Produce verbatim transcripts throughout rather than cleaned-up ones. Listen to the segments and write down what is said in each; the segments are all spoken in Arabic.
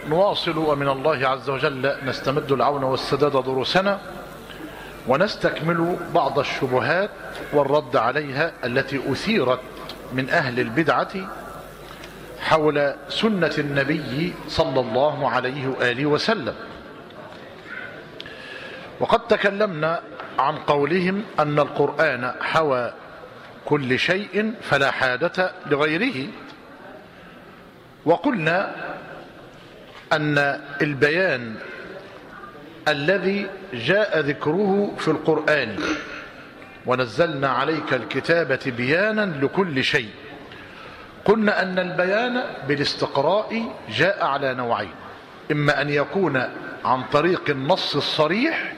نواصل ومن الله عز وجل نستمد العون والسداد دروسنا، ونستكمل بعض الشبهات والرد عليها التي أثيرت من أهل البدعة حول سنة النبي صلى الله عليه وآله وسلم. وقد تكلمنا عن قولهم أن القرآن حوى كل شيء فلا حاجة لغيره، وقلنا أن البيان الذي جاء ذكره في القرآن ونزلنا عليك الكتاب تبيانا لكل شيء، قلنا أن البيان بالاستقراء جاء على نوعين: إما أن يكون عن طريق النص الصريح،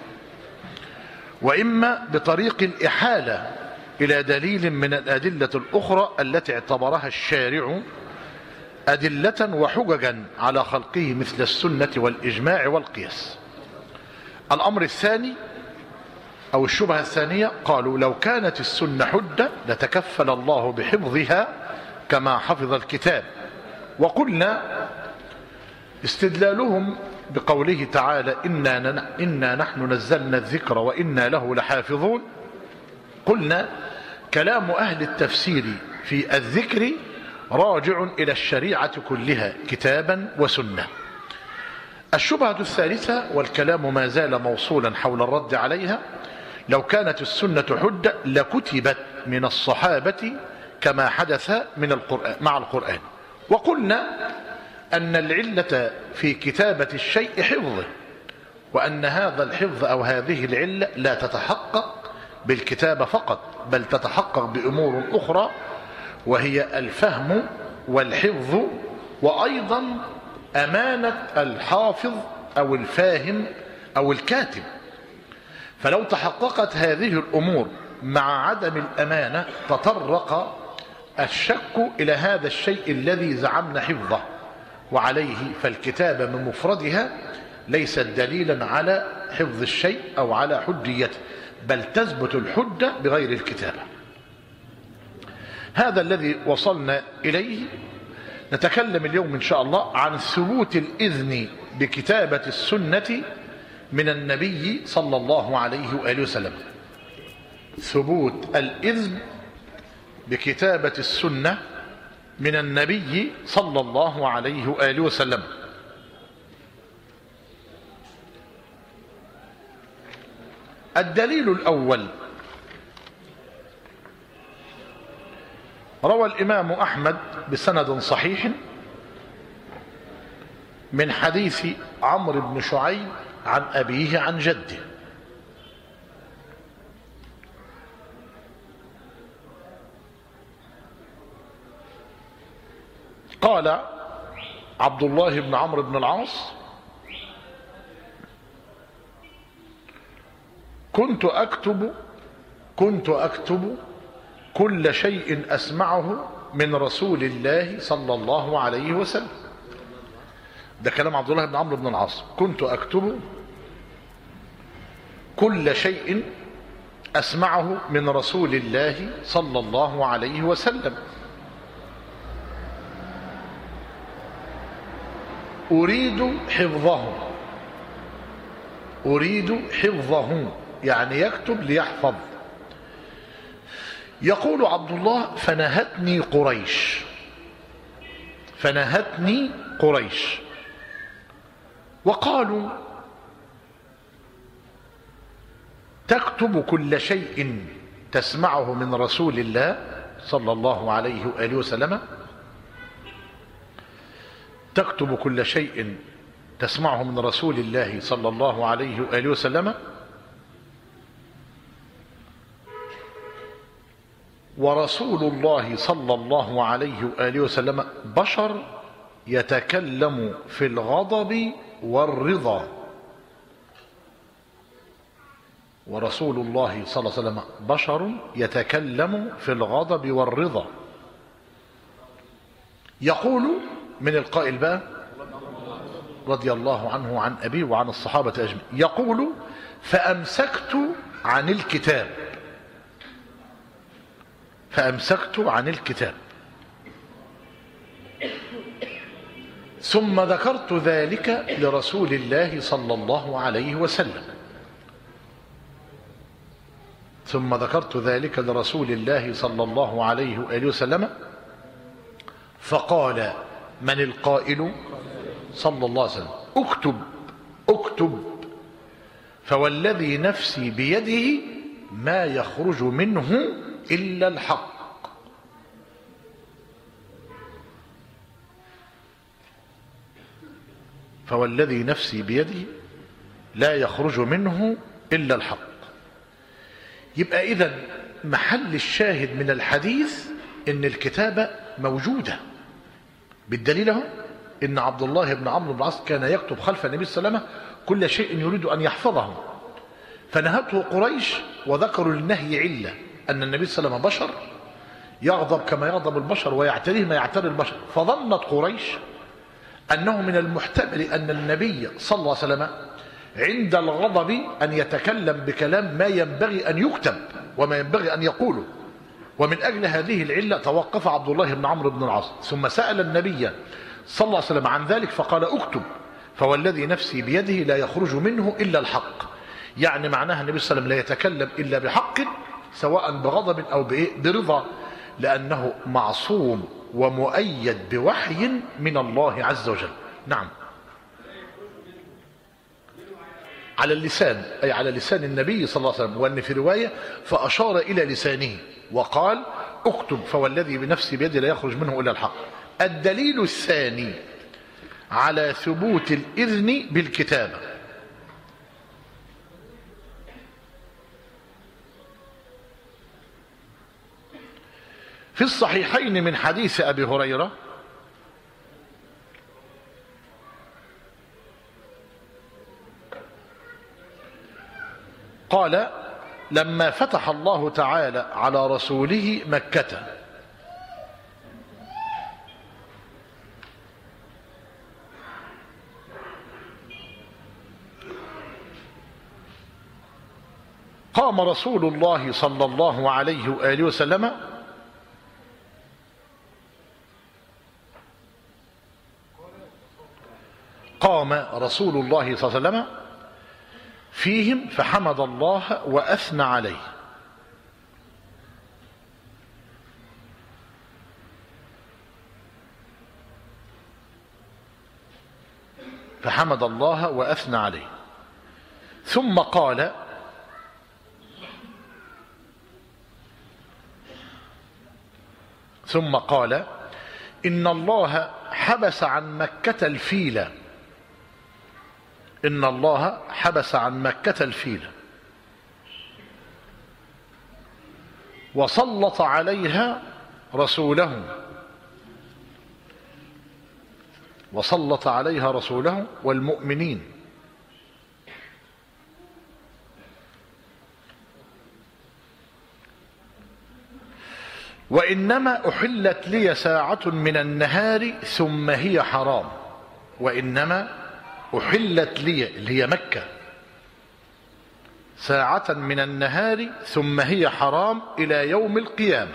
وإما بطريق الإحالة إلى دليل من الأدلة الأخرى التي اعتبرها الشارع أدلة وحججا على خلقه، مثل السنة والإجماع والقياس. الأمر الثاني أو الشبهة الثانية، قالوا لو كانت السنة حجة لتكفل الله بحفظها كما حفظ الكتاب. وقلنا استدلالهم بقوله تعالى إنا, إنا نحن نزلنا الذكر وإنا له لحافظون، قلنا كلام أهل التفسير في الذكر راجع إلى الشريعة كلها كتابا وسنة. الشبهة الثالثة والكلام ما زال موصولا حول الرد عليها: لو كانت السنة حجة لكتبت من الصحابة كما حدث من القرآن مع القرآن. وقلنا أن العلة في كتابة الشيء حفظه، وأن هذا الحفظ أو هذه العلة لا تتحقق بالكتابة فقط، بل تتحقق بأمور أخرى، وهي الفهم والحفظ، وأيضا أمانة الحافظ أو الفاهم أو الكاتب. فلو تحققت هذه الأمور مع عدم الأمانة تطرق الشك إلى هذا الشيء الذي زعمنا حفظه، وعليه فالكتابة من مفردها ليست دليلا على حفظ الشيء أو على حجيته، بل تثبت الحجة بغير الكتابة. هذا الذي وصلنا إليه. نتكلم اليوم إن شاء الله عن ثبوت الإذن بكتابة السنة من النبي صلى الله عليه وآله وسلم. ثبوت الإذن بكتابة السنة من النبي صلى الله عليه وآله وسلم. الدليل الأول: روى الإمام أحمد بسند صحيح من حديث عمرو بن شعيب عن أبيه عن جده قال عبد الله بن عمرو بن العاص: كنت أكتب كنت أكتب كل شيء أسمعه من رسول الله صلى الله عليه وسلم. ده كلام عبد الله بن عمرو بن العاص: كنت أكتب كل شيء أسمعه من رسول الله صلى الله عليه وسلم، أريد حفظه أريد حفظه يعني يكتب ليحفظ. يقول عبد الله: فنهتني قريش فنهتني قريش وقالوا: تكتب كل شيء تسمعه من رسول الله صلى الله عليه وآله وسلم تكتب كل شيء تسمعه من رسول الله صلى الله عليه وآله وسلم ورسول الله صلى الله عليه وآله وسلم بشر يتكلم في الغضب والرضا ورسول الله صلى الله عليه وسلم بشر يتكلم في الغضب والرضا. يقول من القائل بقى رضي الله عنه وعن أبيه وعن الصحابة أجمعين، يقول: فأمسكت عن الكتاب فأمسكت عن الكتاب ثم ذكرت ذلك لرسول الله صلى الله عليه وسلم ثم ذكرت ذلك لرسول الله صلى الله عليه وآله وسلم فقال: من القائل؟ صلى الله عليه وسلم: اكتب اكتب فوالذي نفسي بيده ما يخرج منه إلا الحق. فوالذي نفسي بيده لا يخرج منه إلا الحق. يبقى إذن محل الشاهد من الحديث إن الكتابة موجودة، بالدليل اهو إن عبد الله بن عمرو بن العاص كان يكتب خلف النبي صلى الله عليه وسلم كل شيء يريد أن يحفظه، فنهته قريش وذكروا للنهي علة أن النبي صلى الله عليه وسلم بشر يغضب كما يغضب البشر ويعتريه ما يعتري البشر، فظنت قريش أنه من المحتمل أن النبي صلى الله عليه وسلم عند الغضب أن يتكلم بكلام ما ينبغي أن يكتب وما ينبغي أن يقوله، ومن أجل هذه العلة توقف عبد الله بن عمرو بن العاص ثم سأل النبي صلى الله عليه وسلم عن ذلك فقال: اكتب فوالذي نفسي بيده لا يخرج منه إلا الحق. يعني معناها النبي صلى الله عليه وسلم لا يتكلم إلا بحق سواء بغضب أو برضا، لأنه معصوم ومؤيد بوحي من الله عز وجل. نعم، على اللسان، أي على لسان النبي صلى الله عليه وسلم، وأن في رواية فأشار إلى لسانه وقال: اكتب فوالذي بنفسي بيده لا يخرج منه إلا الحق. الدليل الثاني على ثبوت الإذن بالكتابة في الصحيحين من حديث أبي هريرة قال: لما فتح الله تعالى على رسوله مكة قام رسول الله صلى الله عليه وآله وسلم قام رسول الله صلى الله عليه وسلم فيهم فحمد الله وأثنى عليه. فحمد الله وأثنى عليه ثم قال: ثم قال إن الله حبس عن مكة الفيل إن الله حبس عن مكة الفيل وسلط عليها رسوله وسلط عليها رسوله والمؤمنين وإنما أحلت لي ساعة من النهار ثم هي حرام. وإنما أحلت لي اللي هي مكة ساعة من النهار ثم هي حرام إلى يوم القيامة.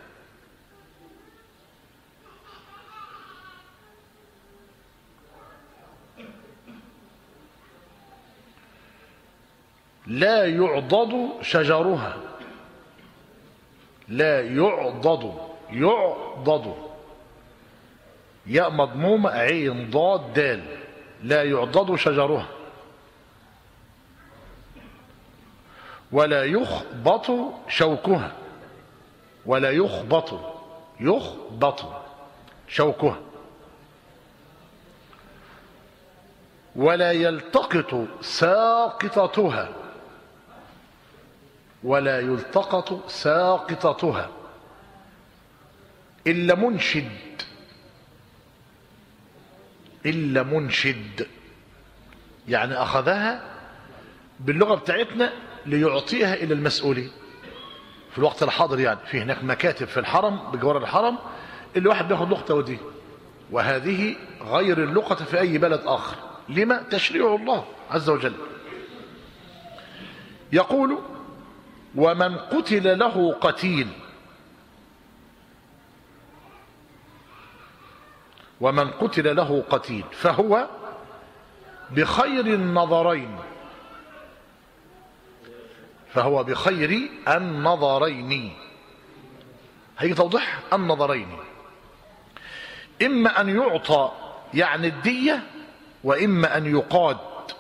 لا يعضد شجرها لا يعضد يعضد ياء مضمومة عين ضاد دال لا يعضد شجرها ولا يخبط شوكها ولا يخبط يخبط شوكها ولا يلتقط ساقطتها ولا يلتقط ساقطتها إلا منشد إلا منشد يعني أخذها باللغة بتاعتنا ليعطيها إلى المسؤولين في الوقت الحاضر. يعني في هناك مكاتب في الحرم بجوار الحرم اللي واحد بياخد لقطة ودي، وهذه غير اللقطة في أي بلد آخر. لما؟ تشريع الله عز وجل. يقول: ومن قتل له قتيل ومن قتل له قتيل فهو بخير النظرين، فهو بخير النظرين. هي توضح النظرين، إما أن يعطى يعني الدية، وإما أن يقاد.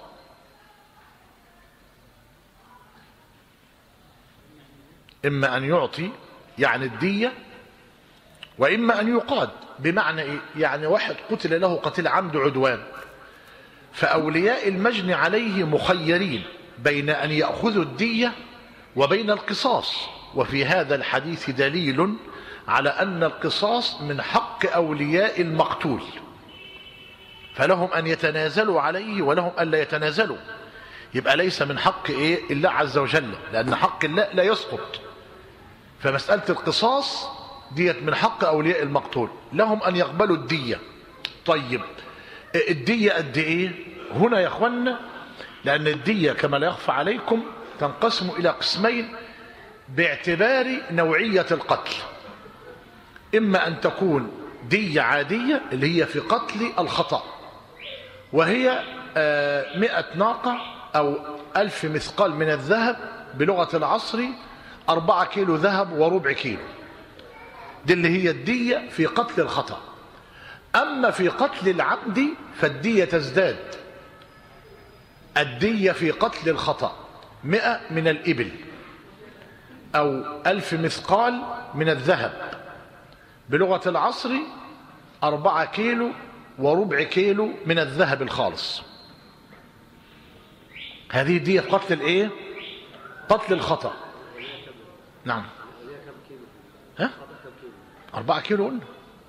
إما أن يعطي يعني الدية، وإما أن يقاد. بمعنى إيه؟ يعني واحد قتل له قتل عمد عدوان، فأولياء المجني عليه مخيرين بين أن يأخذوا الدية وبين القصاص. وفي هذا الحديث دليل على أن القصاص من حق أولياء المقتول، فلهم أن يتنازلوا عليه ولهم أن لا يتنازلوا. يبقى ليس من حق إيه الله عز وجل، لأن حق الله لا يسقط. فمسألة القصاص ديت من حق أولياء المقتول، لهم أن يقبلوا الدية. طيب الدية قد إيه هنا يا أخوانا؟ لأن الدية كما لا يخفى عليكم تنقسم إلى قسمين باعتبار نوعية القتل. إما أن تكون دية عادية اللي هي في قتل الخطأ، وهي مئة ناقة أو ألف مثقال من الذهب، بلغة العصر أربعة كيلو ذهب وربع كيلو. دي اللي هي الدية في قتل الخطأ. أما في قتل العمد فالدية تزداد. الدية في قتل الخطأ مئة من الإبل أو ألف مثقال من الذهب، بلغة العصر أربعة كيلو وربع كيلو من الذهب الخالص. هذه دية في قتل الإيه؟ قتل الخطأ. نعم. ها؟ أربعة كيلو قلنا.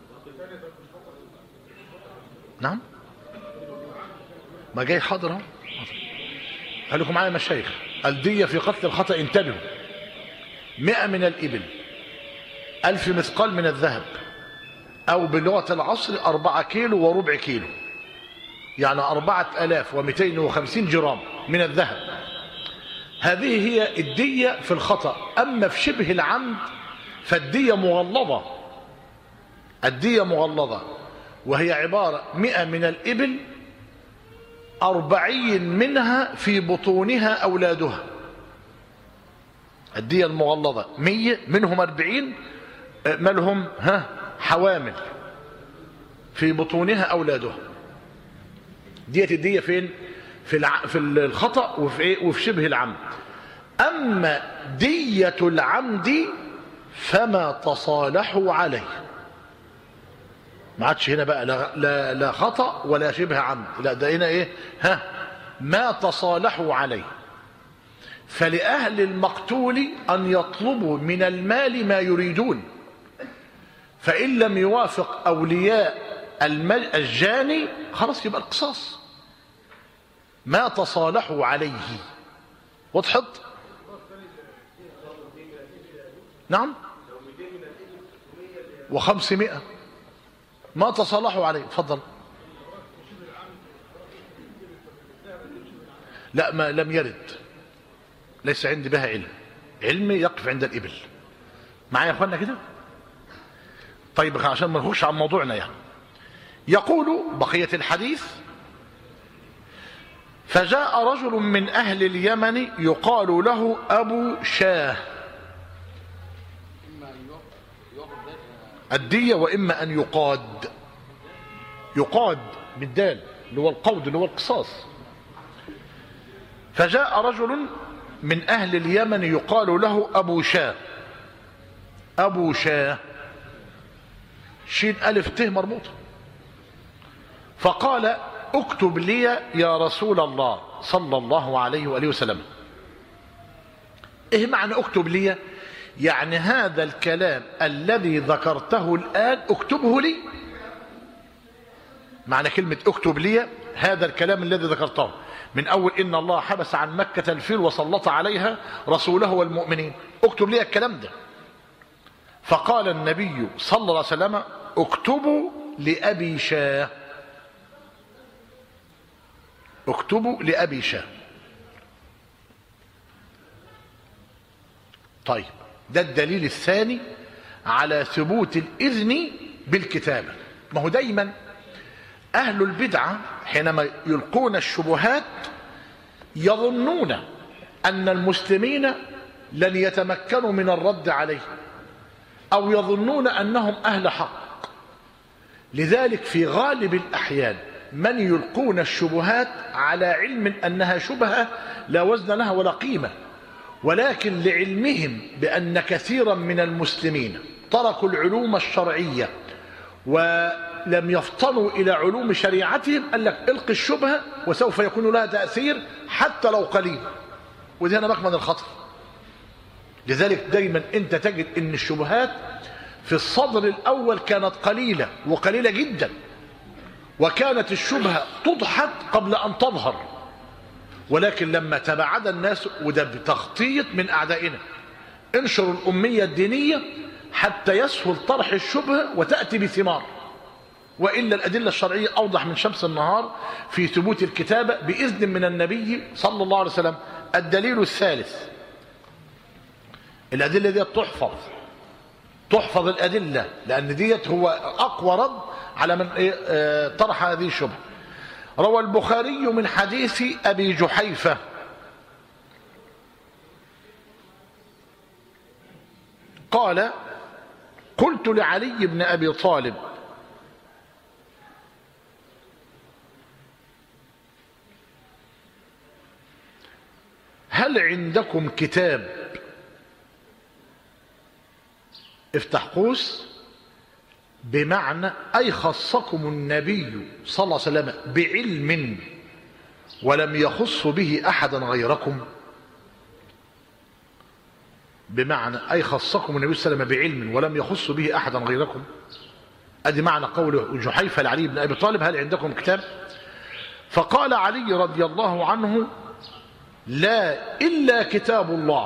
نعم. ما جاي حاضر. قال لكم معايا مشايخ، الدية في قتل الخطأ انتبهوا، مئة من الإبل، ألف مثقال من الذهب، أو بلغة العصر أربعة كيلو وربع كيلو، يعني أربعة آلاف ومئتين وخمسين جرام من الذهب. هذه هي الدية في الخطأ. أما في شبه العمد فالدية مغلظة. الدية مغلظة وهي عبارة مئة من الإبل، أربعين منها في بطونها أولادها. الدية المغلظة مية، منهم أربعين مالهم ها حوامل في بطونها أولادها. دية الدية فين؟ في الع... في الخطأ وفي إيه؟ وفي شبه العمد. أما دية العمد فما تصالحوا عليه. ما عادش هنا بقى لا, لا, لا خطأ ولا شبه عمد، لا ده هنا ايه؟ ها ما تصالحوا عليه. فلأهل المقتول أن يطلبوا من المال ما يريدون، فإن لم يوافق أولياء الجاني خلاص يبقى القصاص. ما تصالحوا عليه. وضحت؟ نعم. وخمسمائة ما تصالحوا عليه. تفضل. لا ما لم يرد، ليس عندي بها علم. علمي يقف عند الإبل. معايا يا اخوانا كده؟ طيب عشان ما نخش عن موضوعنا يعني. يقول بقية الحديث: فجاء رجل من أهل اليمن يقال له أبو شاه. الدية وإما أن يقاد. يقاد بالدال اللي هو القود اللي هو القصاص. فجاء رجل من أهل اليمن يقال له أبو شاه. أبو شاه شين ألف ته مربوطة. فقال: اكتب لي يا رسول الله صلى الله عليه وآله وسلم. ايه معنى اكتب لي؟ يعني هذا الكلام الذي ذكرته الآن اكتبه لي. معنى كلمة اكتب لي هذا الكلام الذي ذكرته من أول إن الله حبس عن مكة الفيل وسلط عليها رسوله والمؤمنين، اكتب لي الكلام ده. فقال النبي صلى الله عليه وسلم: اكتبوا لأبي شاه. اكتبوا لأبي شاه. طيب ده الدليل الثاني على ثبوت الإذن بالكتابة. ما هو دايما أهل البدعة حينما يلقون الشبهات يظنون أن المسلمين لن يتمكنوا من الرد عليه، أو يظنون أنهم أهل حق. لذلك في غالب الأحيان من يلقون الشبهات على علم أنها شبهة لا وزن لها ولا قيمة، ولكن لعلمهم بأن كثيرا من المسلمين تركوا العلوم الشرعية ولم يفطنوا إلى علوم شريعتهم، قال لك القي الشبهة وسوف يكون لها تأثير حتى لو قليل، وده هنا مكمن الخطر. لذلك دايما انت تجد ان الشبهات في الصدر الاول كانت قليلة وقليلة جدا، وكانت الشبهة تضحك قبل ان تظهر، ولكن لما تباعد الناس، وده بتخطيط من اعدائنا، انشروا الامية الدينية حتى يسهل طرح الشبهة وتأتي بثمار، وإلا الأدلة الشرعية أوضح من شمس النهار في ثبوت الكتابة بإذن من النبي صلى الله عليه وسلم. الدليل الثالث، الأدلة دي تحفظ تحفظ الأدلة، لأن ديت هو أقوى رد على من طرح هذه الشبهة. روى البخاري من حديث أبي جحيفة قال: قلت لعلي بن أبي طالب: هل عندكم كتاب؟ افتح قوس، بمعنى أي خصكم النبي صلى الله عليه وسلم بعلم ولم يخص به أحدا غيركم. بمعنى أي خصكم النبي صلى الله عليه وسلم بعلم ولم يخص به أحدا غيركم. أدي معنى قوله جحيفة لعلي بن أبي طالب: هل عندكم كتاب؟ فقال علي رضي الله عنه: لا إلا كتاب الله.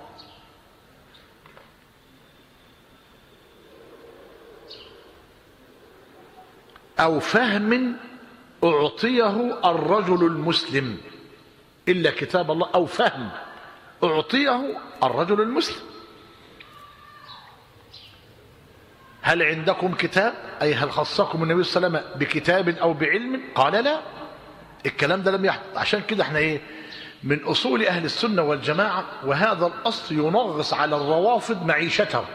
أو فهم أعطيه الرجل المسلم. إلا كتاب الله أو فهم أعطيه الرجل المسلم. هل عندكم كتاب؟ أي هل خصكم النبي صلى الله عليه وسلم بكتاب أو بعلم؟ قال لا، الكلام ده لم يحدث. عشان كده احنا ايه من أصول أهل السنة والجماعة، وهذا الأصل ينغص على الروافض معيشتهم،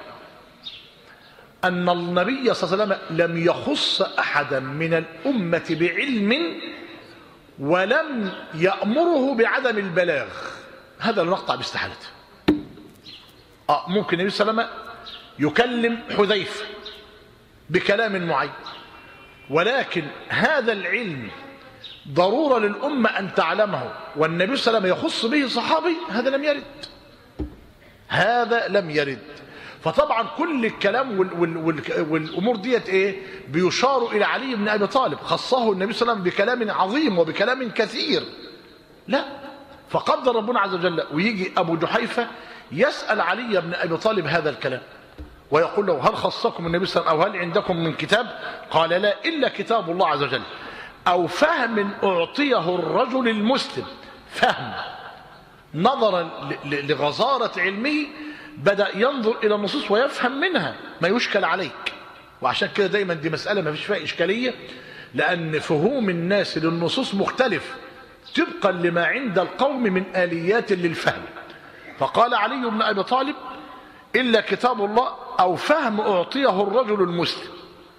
أن النبي صلى الله عليه وسلم لم يخص أحدا من الأمة بعلم ولم يأمره بعدم البلاغ. هذا لا نقطع باستحالته. آه ممكن النبي صلى الله عليه وسلم يكلم حذيفة بكلام معين، ولكن هذا العلم ضرورة للأمة أن تعلمه، والنبي صلى الله عليه وسلم يخص به صحابي، هذا لم يرد. هذا لم يرد. فطبعا كل الكلام وال وال وال والأمور ديت إيه بيشار إلى علي بن أبي طالب، خصه النبي صلى الله عليه وسلم بكلام عظيم وبكلام كثير. لا، فقدر ربنا عز وجل ويجي أبو جحيفة يسأل علي بن أبي طالب هذا الكلام ويقول له: هل خصكم النبي صلى الله عليه وسلم أو هل عندكم من كتاب؟ قال: لا إلا كتاب الله عز وجل. أو فهم أعطيه الرجل المسلم. فهم نظرا لغزارة علمه بدأ ينظر إلى النصوص ويفهم منها ما يشكل عليك. وعشان كده دايما دي مسألة ما فيش فيها إشكالية، لأن فهوم الناس للنصوص مختلف طبقا لما عند القوم من آليات للفهم. فقال علي بن أبي طالب: إلا كتاب الله أو فهم أعطيه الرجل المسلم.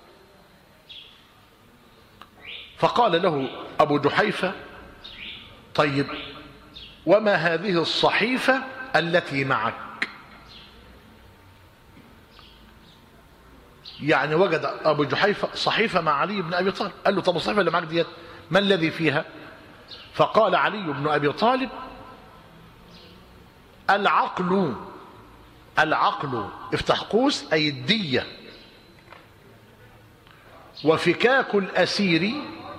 فقال له أبو جحيفة: طيب وما هذه الصحيفة التي معك؟ يعني وجد أبو جحيفة صحيفة مع علي بن أبي طالب. قال له: طب الصحيفة اللي معك ديت ما الذي فيها؟ فقال علي بن أبي طالب: العقل. العقل افتح قوس أي الدية، وفكاك الأسير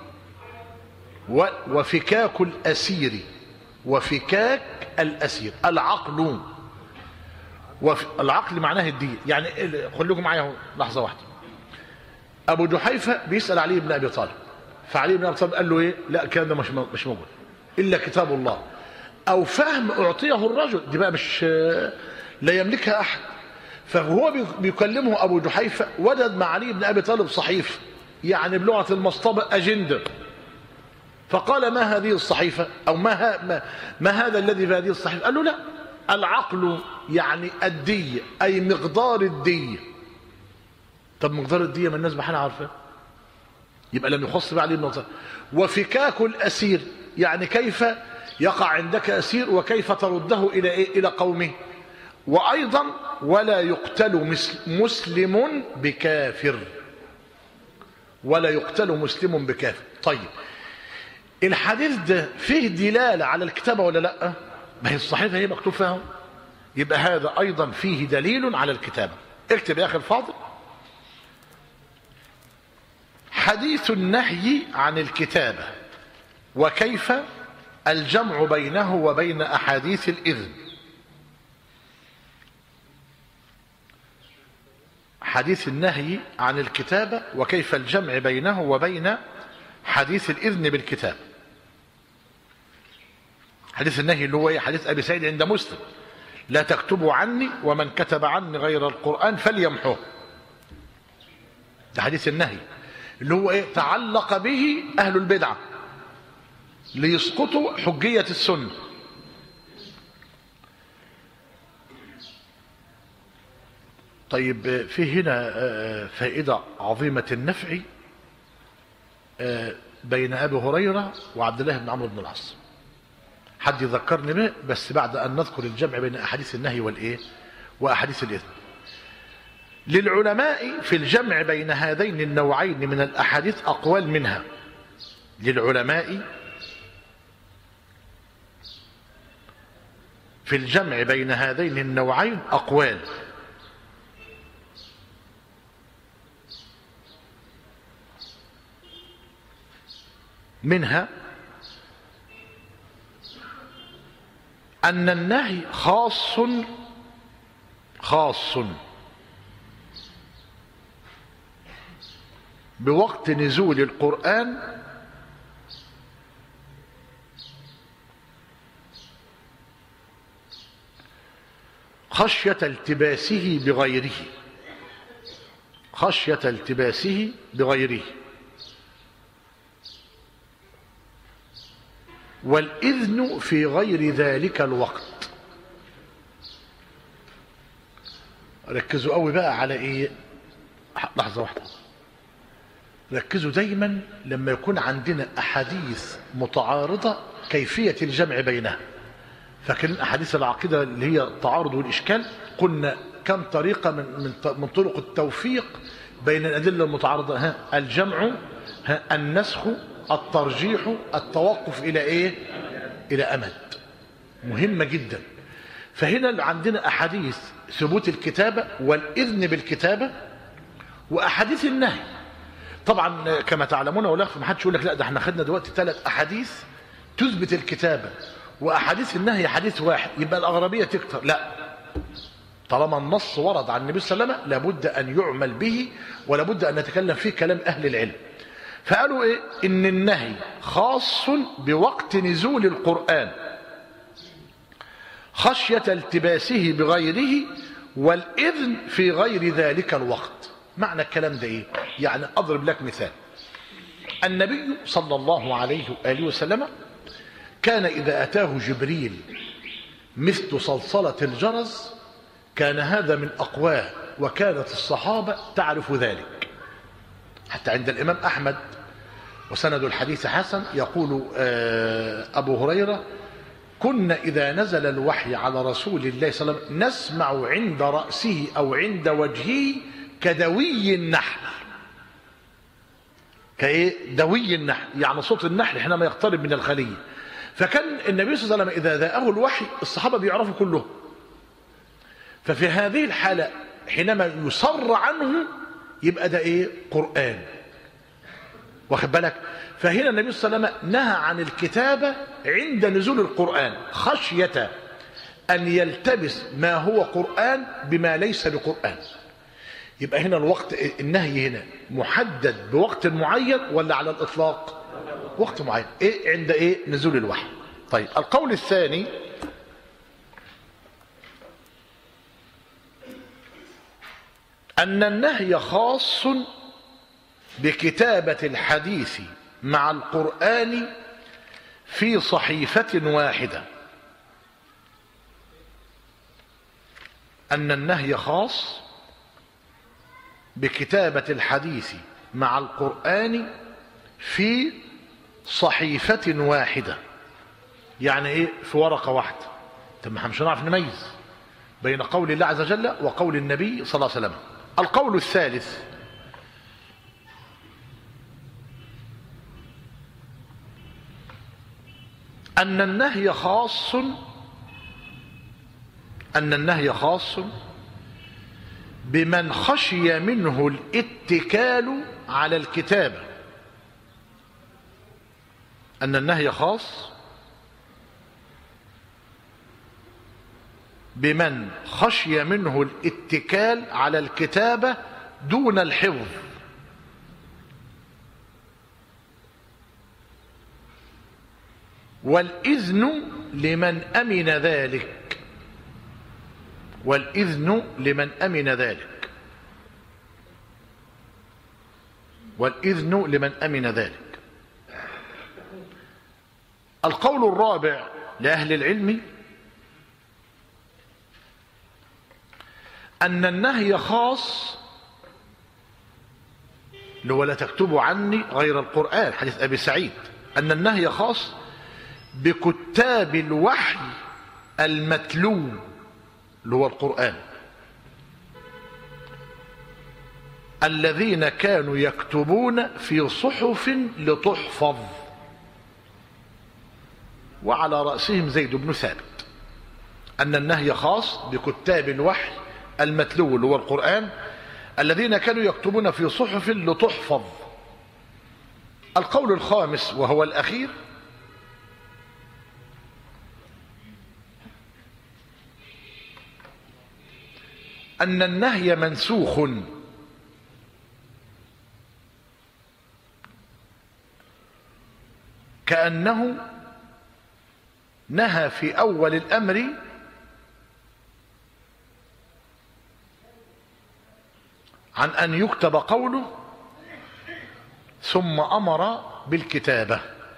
وفكاك الأسير وفكاك الأسير. العقل وف... العقل معناه الدية. يعني خليكم معايا لحظة واحدة. أبو جحيفة بيسأل علي بن أبي طالب، فعلي بن أبي طالب قال له إيه؟ لا، الكلام ده مش مش موجود إلا كتاب الله أو فهم أعطيه الرجل. دي بقى مش لا يملكها أحد. فهو بيكلمه أبو جحيفة، وجد مع علي بن أبي طالب صحيفة يعني بلغة المصطبة أجندة. فقال ما هذه الصحيفة أو ما, ها ما, ما هذا الذي في هذه الصحيفة؟ قال له لا، العقل يعني الدية، أي مقدار الدية. طب مقدار الدية ما الناس بحالها عارفة، يبقى لم يخص بقى عليه النظر. وفكاك الأسير يعني كيف يقع عندك أسير وكيف ترده إلى إيه؟ إلى قومه. وأيضا ولا يقتل مسلم بكافر، ولا يقتل مسلم بكافر. طيب الحديث ده فيه دلالة على الكتابة ولا لا؟ ما هي الصحيفة هي مكتوب فيها، يبقى هذا أيضا فيه دليل على الكتابة. اكتب يا أخي الفاضل: حديث النهي عن الكتابة وكيف الجمع بينه وبين أحاديث الإذن. حديث النهي عن الكتابة وكيف الجمع بينه وبين حديث الإذن بالكتاب. حديث النهي اللي هو ايه؟ حديث أبي سعيد عند مسلم: لا تكتبوا عني ومن كتب عني غير القرآن فليمحوه. ده حديث النهي اللي هو ايه؟ تعلق به أهل البدعة ليسقطوا حجية السنة. طيب في هنا فائدة عظيمة النفع بين أبي هريرة وعبد الله بن عمرو بن العاص. حد يذكرني به بس بعد أن نذكر الجمع بين أحاديث النهي والإيه وأحاديث الإذن. للعلماء في الجمع بين هذين النوعين من الأحاديث أقوال منها. للعلماء في الجمع بين هذين النوعين أقوال، منها أن النهي خاص خاص بوقت نزول القرآن خشية التباسه بغيره، خشية التباسه بغيره. والإذن في غير ذلك الوقت. ركزوا قوي بقى على ايه، لحظة واحدة، ركزوا دايما لما يكون عندنا أحاديث متعارضة كيفية الجمع بينها. فكان أحاديث العقيدة اللي هي التعارض والإشكال قلنا كم طريقة من, من, من طرق التوفيق بين الأدلة المتعارضة: ها الجمع، ها النسخ، الترجيح، التوقف إلى إيه؟ إلى أمد. مهمة جدا. فهنا عندنا أحاديث ثبوت الكتابة والإذن بالكتابة وأحاديث النهي. طبعا كما تعلمون ولا ما حدش يقول لك لا ده احنا خدنا دلوقتي ثلاث أحاديث تثبت الكتابة وأحاديث النهي حديث واحد، يبقى الأغربية تكتر. لا، طالما النص ورد عن النبي صلى الله عليه وسلم لابد أن يعمل به ولابد أن نتكلم فيه كلام أهل العلم. فقالوا ايه؟ ان النهي خاص بوقت نزول القرآن خشية التباسه بغيره، والإذن في غير ذلك الوقت. معنى الكلام ده ايه؟ يعني اضرب لك مثال. النبي صلى الله عليه وآله وسلم كان إذا أتاه جبريل مثل صلصلة الجرس كان هذا من أقواه، وكانت الصحابة تعرف ذلك. حتى عند الإمام أحمد وسند الحديث حسن يقول أبو هريرة: كنا إذا نزل الوحي على رسول الله صلى الله عليه وسلم نسمع عند رأسه أو عند وجهه كدوي النحل. كإيه؟ دوي النحل، يعني صوت النحل حينما يقترب من الخلية. فكان النبي صلى الله عليه وسلم إذا ذاءه الوحي الصحابة بيعرفوا كلهم. ففي هذه الحالة حينما يصر عنه يبقى ده ايه؟ قرآن. واخد بالك؟ فهنا النبي صلى الله عليه وسلم نهى عن الكتابة عند نزول القرآن خشية أن يلتبس ما هو قرآن بما ليس بقرآن. يبقى هنا الوقت، النهي هنا محدد بوقت معين ولا على الإطلاق؟ وقت معين. ايه؟ عند ايه؟ نزول الوحي. طيب القول الثاني أن النهي خاص بكتابة الحديث مع القرآن في صحيفة واحدة. أن النهي خاص بكتابة الحديث مع القرآن في صحيفة واحدة. يعني ايه؟ في ورقة واحدة. طب ما احنا مش هنعرف نميز بين قول الله عز وجل وقول النبي صلى الله عليه وسلم. القول الثالث: أن النهي خاص أن النهي خاص بمن خشي منه الاتكال على الكتابة. أن النهي خاص بمن خشي منه الاتكال على الكتابة دون الحفظ. والإذن لمن أمن ذلك. والإذن لمن أمن ذلك. والإذن لمن أمن ذلك. القول الرابع لأهل العلم: أن النهي خاص لو لا تكتبوا عني غير القرآن، حديث أبي سعيد. أن النهي خاص بكتاب الوحي المتلو اللي هو القرآن، الذين كانوا يكتبون في صحف لتحفظ، وعلى رأسهم زيد بن ثابت. أن النهي خاص بكتاب الوحي المتلو اللي هو القرآن، الذين كانوا يكتبون في صحف لتحفظ. القول الخامس وهو الأخير: أن النهي منسوخ كأنه نهى في أول الأمر عن أن يكتب قوله ثم أمر بالكتابة.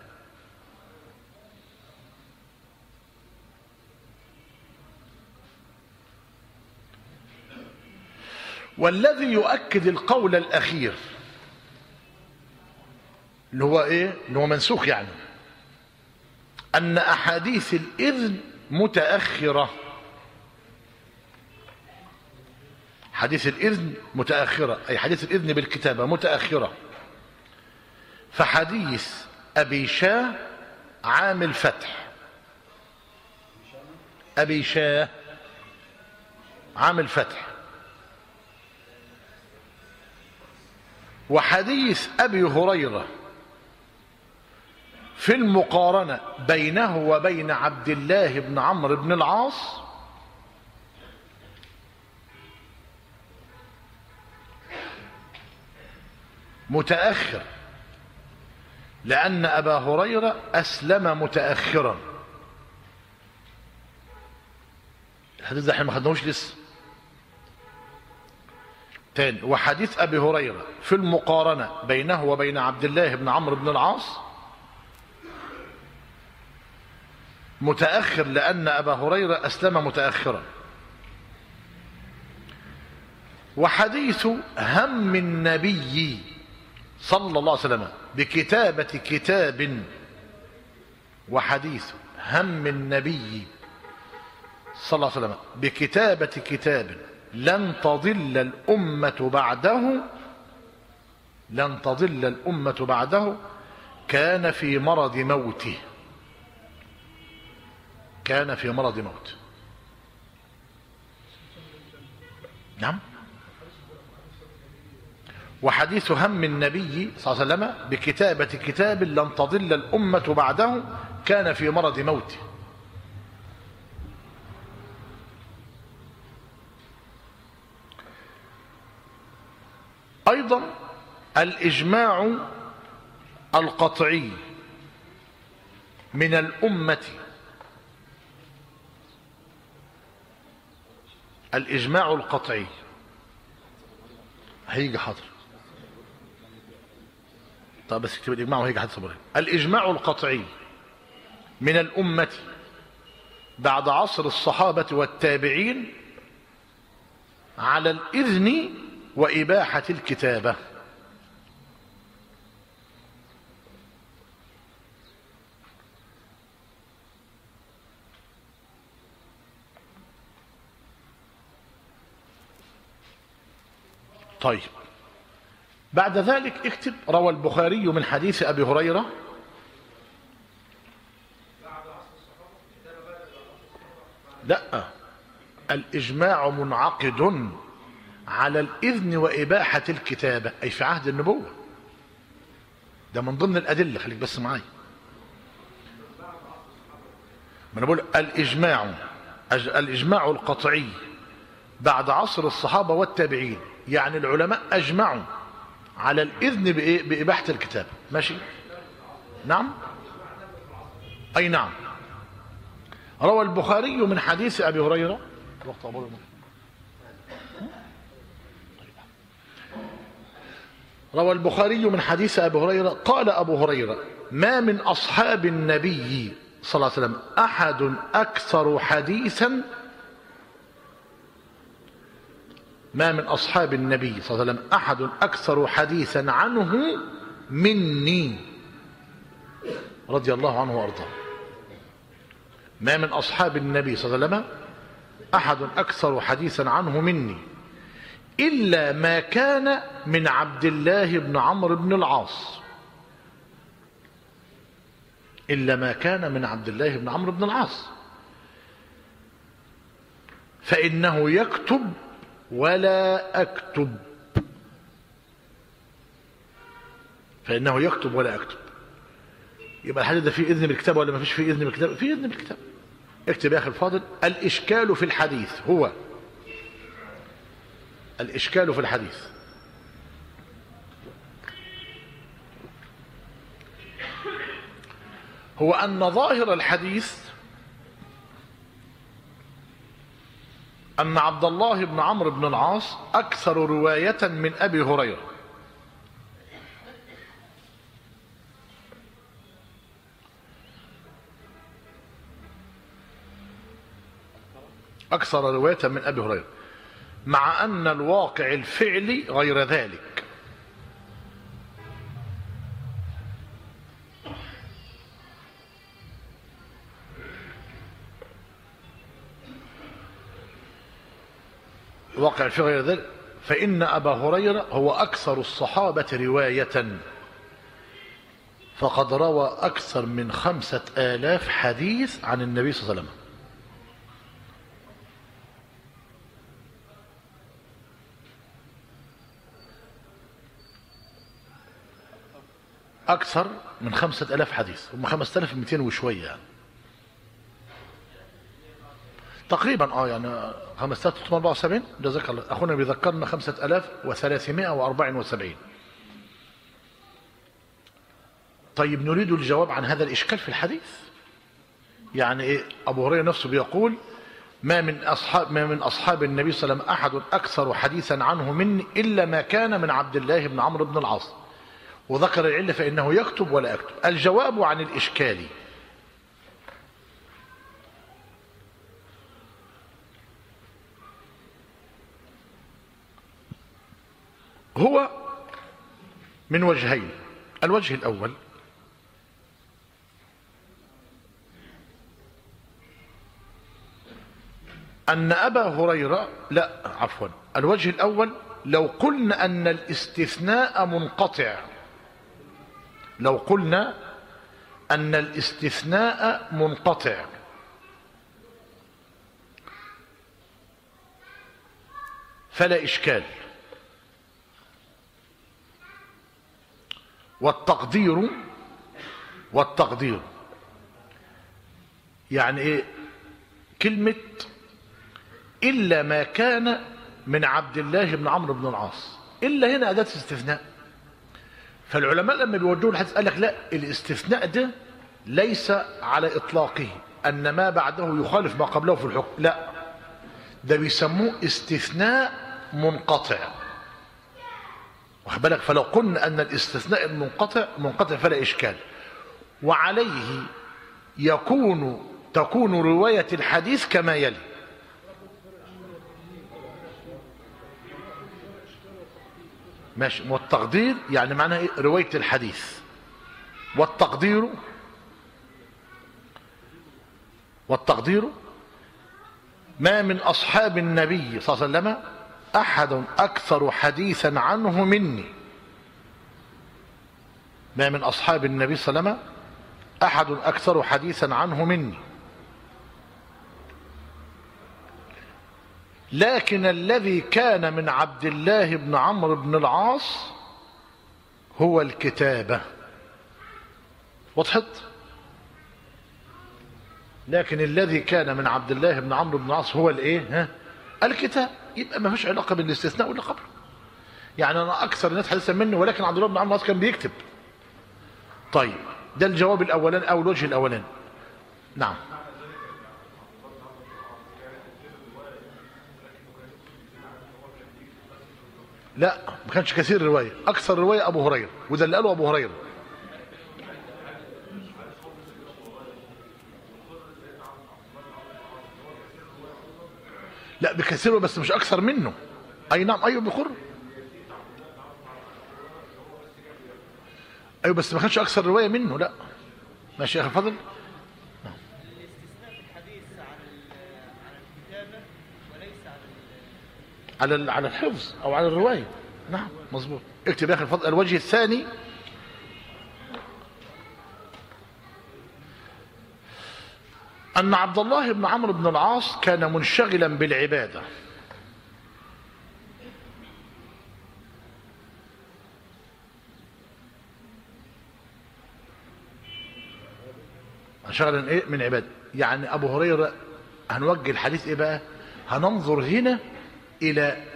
والذي يؤكد القول الأخير اللي هو إيه؟ اللي هو منسوخ، يعني أن أحاديث الإذن متأخرة. حديث الإذن متأخرة، أي حديث الإذن بالكتابة متأخرة. فحديث أبي شاه عام الفتح، أبي شاه عام الفتح، وحديث أبي هريرة في المقارنة بينه وبين عبد الله بن عمرو بن العاص متأخر، لأن أبا هريرة أسلم متأخرا. الحديث ده احنا ما خدناهوش لسه. تاني: وحديث أبي هريرة في المقارنة بينه وبين عبد الله بن عمرو بن العاص متأخر، لأن أبا هريرة أسلم متأخرا. وحديث هم النبي صلى الله عليه وسلم بكتابة كتاب وحديث هم النبي صلى الله عليه وسلم بكتابة كتاب لن تضل الأمة بعده لن تضل الأمة بعده كان في مرض موته كان في مرض موته. نعم. وحديث هم النبي صلى الله عليه وسلم بكتابة كتاب لن تضل الأمة بعده كان في مرض موته. أيضا الإجماع القطعي من الأمة الإجماع القطعي هيجي حاضر طب بس اكتب الإجماع وهيجي حديث إبراهيم. الإجماع القطعي من الأمة بعد عصر الصحابة والتابعين على الإذن وإباحة الكتابة. طيب بعد ذلك اكتب روى البخاري من حديث أبي هريرة لا الإجماع منعقد على الإذن وإباحة الكتابة أي في عهد النبوة، ده من ضمن الأدلة، خليك بس معايا. ما أنا بقول الإجماع الإجماع القطعي بعد عصر الصحابة والتابعين، يعني العلماء أجمعوا على الإذن بإباحة الكتابة. ماشي؟ نعم أي نعم. روى البخاري من حديث أبي هريرة روى البخاري من حديث أبي هريرة قال أبو هريرة ما من أصحاب النبي صلى الله عليه وسلم أحد أكثر حديثا ما من أصحاب النبي صلى الله عليه وسلم أحد أكثر حديثا عنه مني رضي الله عنه وأرضاه. ما من أصحاب النبي صلى الله عليه وسلم أحد أكثر حديثا عنه مني إلا ما كان من عبد الله بن عمرو بن العاص إلا ما كان من عبد الله بن عمرو بن العاص فإنه يكتب ولا أكتب فإنه يكتب ولا أكتب. يبقى الحديث ده فيه إذن بالكتاب ولا ما فيش فيه إذن بالكتاب؟ فيه إذن بالكتاب. اكتب يا أخي الفاضل الإشكال في الحديث هو الإشكال في الحديث هو أن ظاهر الحديث أن عبد الله بن عمرو بن العاص أكثر رواية من أبي هريرة، أكثر رواية من أبي هريرة، مع أن الواقع الفعلي غير ذلك. الواقع الفعلي غير ذلك، فإن أبا هريرة هو أكثر الصحابة رواية، فقد روى أكثر من خمسة آلاف حديث عن النبي صلى الله عليه وسلم. أكثر من خمسة آلاف حديث، هم خمسة آلاف ومئتين وشوية يعني. تقريبا اه يعني خمسة آلاف وثلاثمائة وأربعة وسبعين. جزاك الله أخونا بيذكرنا خمسة آلاف وثلاثمائة وأربعة وسبعين. طيب نريد الجواب عن هذا الإشكال في الحديث. يعني إيه؟ أبو هريرة نفسه بيقول ما من أصحاب ما من أصحاب النبي صلى الله عليه وسلم أحد أكثر حديثا عنه مني إلا ما كان من عبد الله بن عمرو بن العاص، وذكر العلة فإنه يكتب ولا أكتب. الجواب عن الإشكال هو من وجهين. الوجه الأول أن أبا هريرة لا عفوا الوجه الأول لو قلنا أن الاستثناء منقطع لو قلنا أن الاستثناء منقطع فلا إشكال، والتقدير والتقدير يعني إيه كلمة إلا ما كان من عبد الله بن عمرو بن العاص، إلا هنا أداة استثناء. فالعلماء لما بيوجهوا الحديث قال لك لا، الاستثناء ده ليس على إطلاقه أن ما بعده يخالف ما قبله في الحكم، لا، ده بيسموه استثناء منقطع. واخد بالك؟ فلو قلنا أن الاستثناء المنقطع منقطع فلا إشكال، وعليه يكون تكون رواية الحديث كما يلي. ماشي. والتقدير يعني معناه ايه؟ رواية الحديث. والتقدير والتقدير ما من أصحاب النبي صلى الله عليه وسلم أحد أكثر حديثا عنه مني. ما من أصحاب النبي صلى الله عليه وسلم أحد أكثر حديثا عنه مني، لكن الذي كان من عبد الله بن عمرو بن العاص هو الكتابة. وضحت؟ لكن الذي كان من عبد الله بن عمرو بن العاص هو الايه؟ ها؟ الكتاب. يبقى ما فيش علاقة بالاستثناء ولا قبله. يعني أنا أكثر الناس حديثا مني، ولكن عبد الله بن عمرو بن العاص كان بيكتب. طيب ده الجواب الأولاني أو الوجه الأولاني. نعم. لا، ما كانش كثير رواية. أكثر رواية أبو هريرة، وده اللي قاله أبو هريرة. لا بكثير بس مش أكثر منه. أي نعم. أيوه بخر. أيوه بس ما كانش أكثر رواية منه. لا. ماشي يا أخي فضل. نعم. الاستثناء في الحديث على الكتابة وليس على على على الحفظ أو على الرواية. نعم مظبوط. اكتب يا أخي فضل. الوجه الثاني أن عبد الله بن عمرو بن العاص كان منشغلا بالعبادة، منشغلا ايه من عبادة. يعني أبو هريرة هنوجه الحديث ايه بقى؟ هننظر هنا إلى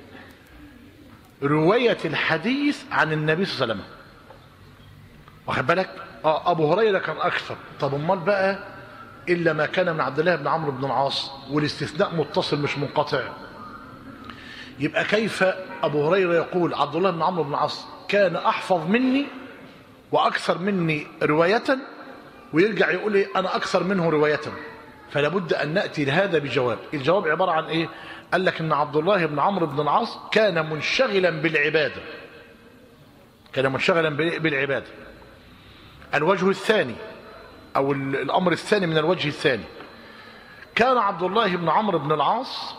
رواية الحديث عن النبي صلى الله عليه وسلم. واخد بالك؟ اه أبو هريرة كان أكثر. طب امال بقى إلا ما كان من عبد الله بن عمرو بن العاص، والاستثناء متصل مش منقطع. يبقى كيف أبو هريرة يقول عبد الله بن عمرو بن العاص كان أحفظ مني وأكثر مني رواية، ويرجع يقول لي أنا أكثر منه رواية؟ فلا بد أن نأتي لهذا بجواب. الجواب عبارة عن إيه؟ قال لك إن عبد الله بن عمرو بن العاص كان منشغلا بالعبادة، كان منشغلا بالعبادة. الوجه الثاني أو الأمر الثاني من الوجه الثاني، كان عبد الله بن عمرو بن العاص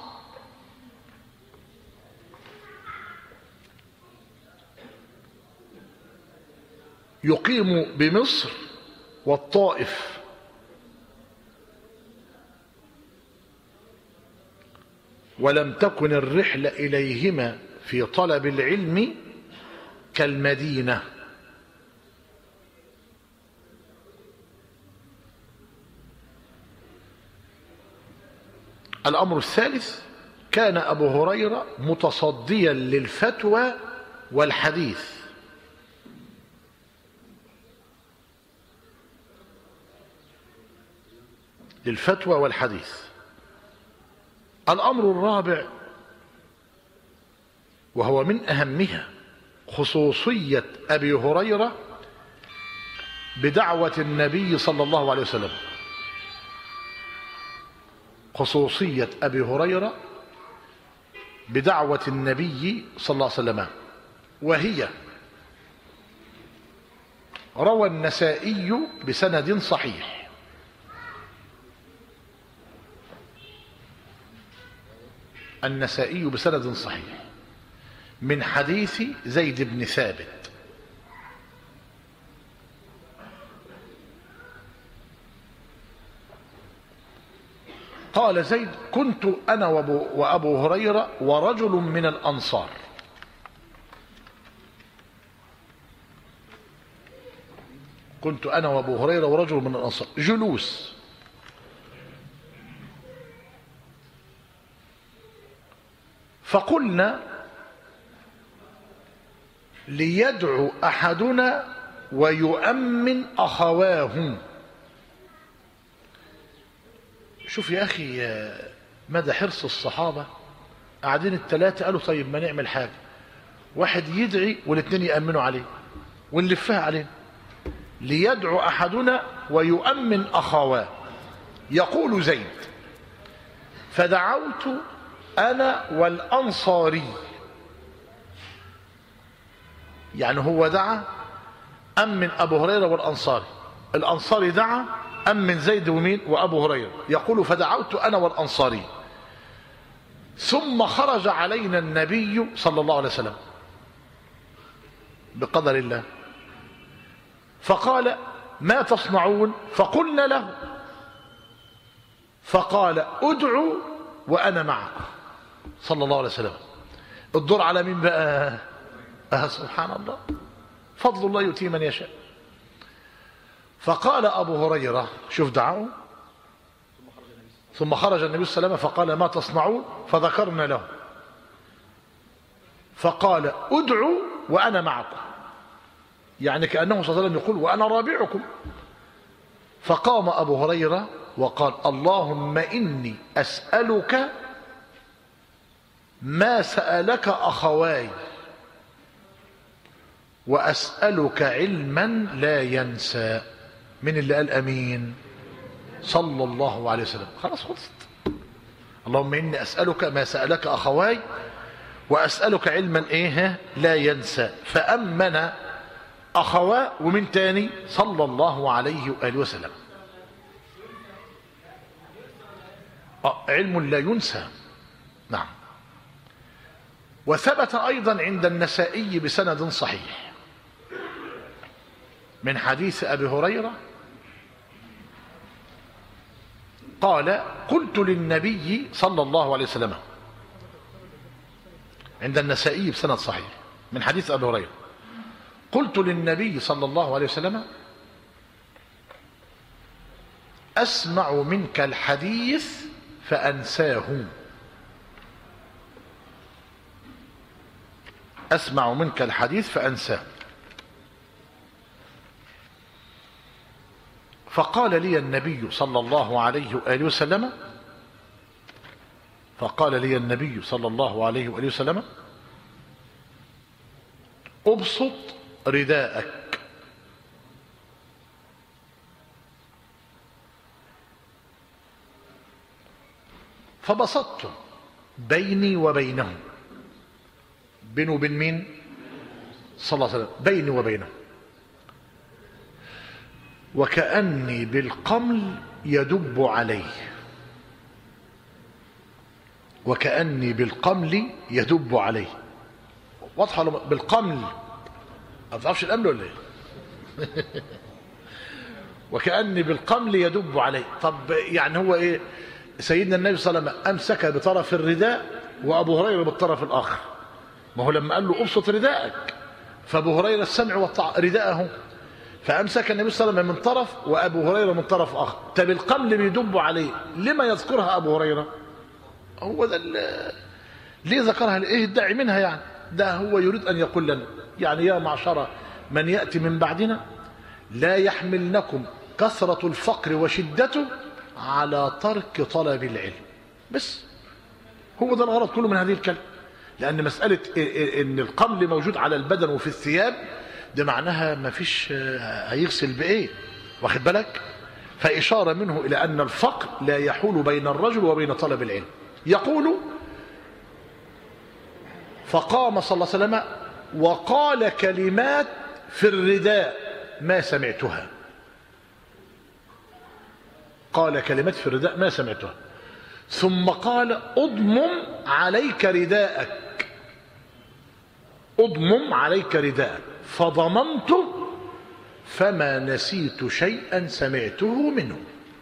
يقيم بمصر والطائف، ولم تكن الرحلة إليهما في طلب العلم كالمدينة. الأمر الثالث، كان أبو هريرة متصديا للفتوى والحديث، للفتوى والحديث. الأمر الرابع وهو من أهمها، خصوصية أبي هريرة بدعوة النبي صلى الله عليه وسلم. خصوصية أبي هريرة بدعوة النبي صلى الله عليه وسلم، وهي روى النسائي بسند صحيح النسائي بسند صحيح من حديث زيد بن ثابت قال زيد: كنت أنا وأبو, وأبو هريرة ورجل من الأنصار كنت أنا وأبو هريرة ورجل من الأنصار جلوس، فقلنا ليدعو أحدنا ويؤمن أخواه. شوف يا أخي مدى حرص الصحابة. قاعدين الثلاثة قالوا طيب ما نعمل حاجة، واحد يدعي والاثنين يأمنوا عليه ونلفها عليه. ليدعو أحدنا ويؤمن أخواه. يقول زيد: فدعوت أنا والأنصاري. يعني هو دعا أمن أبو هريرة والأنصاري، الأنصاري دعا أمن زيد ومين وأبو هريرة. يقول: فدعوت أنا والأنصاري، ثم خرج علينا النبي صلى الله عليه وسلم بقدر الله، فقال: ما تصنعون؟ فقلنا له، فقال: ادعوا وأنا معكم صلى الله عليه وسلم. الدور على مين بقى؟ آه سبحان الله، فضل الله يؤتيه من يشاء. فقال أبو هريرة، شوف دعاه، ثم خرج النبي صلى الله عليه وسلم فقال: ما تصنعون؟ فذكرنا له، فقال: ادعوا وأنا معكم، يعني كأنه صلى الله عليه وسلم يقول: وأنا رابعكم. فقام أبو هريرة وقال: اللهم إني أسألك ما سألك أخواي، وأسألك علما لا ينسى. من اللي قال أمين؟ صلى الله عليه وسلم. خلاص خلصت. اللهم إني أسألك ما سألك أخواي وأسألك علما إيه لا ينسى. فأمن أخواه ومن تاني صلى الله عليه وآله وسلم. آه علم لا ينسى. نعم. وثبت أيضا عند النسائي بسند صحيح من حديث أبي هريرة قال: قلت للنبي صلى الله عليه وسلم، عند النسائي بسند صحيح من حديث أبي هريرة، قلت للنبي صلى الله عليه وسلم: أسمع منك الحديث فأنساه. أسمع منك الحديث فأنساه. فقال لي النبي صلى الله عليه وآله وسلم فقال لي النبي صلى الله عليه وآله وسلم: أبسط رداءك. فبسطت بيني وبينه. بينه وبين مين؟ صلى الله عليه وسلم. بيني وبينه، وكأني بالقمل يدب عليه. وكأني بالقمل يدب عليه. واضحة بالقمل؟ ما تعرفش الأمل ولا ايه؟ وكأني بالقمل يدب عليه. طب يعني هو ايه؟ سيدنا النبي صلى الله عليه وسلم أمسك بطرف الرداء وأبو هريرة بالطرف الآخر. ما هو لما قال له أبسط رداءك، فأبو هريرة السمع والطاعة رداءه، فأمسك النبي صلى الله عليه وسلم من طرف وأبو هريرة من طرف آخر. طب القمل بيدب عليه، لما يذكرها أبو هريرة؟ هو ده ليه ذكرها؟ ايه الداعي منها يعني؟ ده هو يريد أن يقول لنا يعني: يا معشر من يأتي من بعدنا لا يحملنكم كثرة الفقر وشدته على ترك طلب العلم. بس هو ده الغرض كله من هذه الكلمة. لأن مسألة إن القمل موجود على البدن وفي الثياب ده معناها ما فيش هيغسل بإيه، واخد بالك؟ فإشارة منه إلى أن الفقر لا يحول بين الرجل وبين طلب العلم. يقول: فقام صلى الله عليه وسلم وقال كلمات في الرداء ما سمعتها. قال كلمات في الرداء ما سمعتها. ثم قال: اضمم عليك رداءك. اضمم عليك رداءك. فضممت فما نسيت شيئا سمعته منه.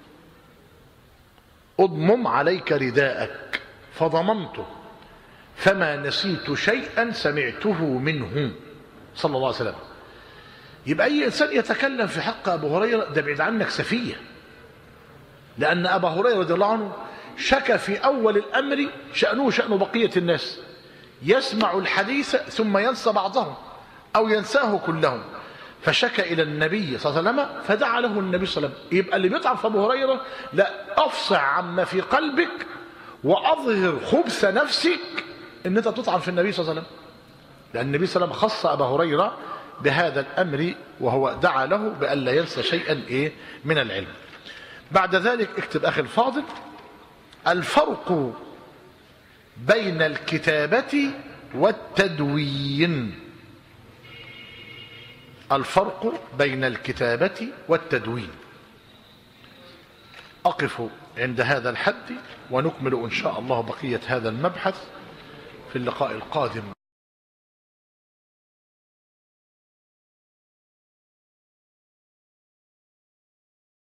اضمم عليك رداءك فضممت فما نسيت شيئا سمعته منه صلى الله عليه وسلم. يبقى أي إنسان يتكلم في حق أبو هريرة ده بعيد عنك سفيه. لأن أبا هريرة رضي الله عنه شك في أول الأمر شأنه شأن بقية الناس، يسمع الحديث ثم ينسى بعضهم أو ينساه كلهم، فشك إلى النبي صلى الله عليه وسلم فدعا له النبي صلى الله عليه وسلم. يبقى اللي بيطعن في أبو هريرة لا، أفصح عما في قلبك وأظهر خبث نفسك إن أنت تطعن في النبي صلى الله عليه وسلم. لأن النبي صلى الله عليه وسلم خص أبا هريرة بهذا الأمر، وهو دعا له بأن لا ينسى شيئا إيه من العلم. بعد ذلك اكتب أخي الفاضل: الفرق بين الكتابة والتدوين. الفرق بين الكتابة والتدوين. أقف عند هذا الحد ونكمل إن شاء الله بقية هذا المبحث في اللقاء القادم.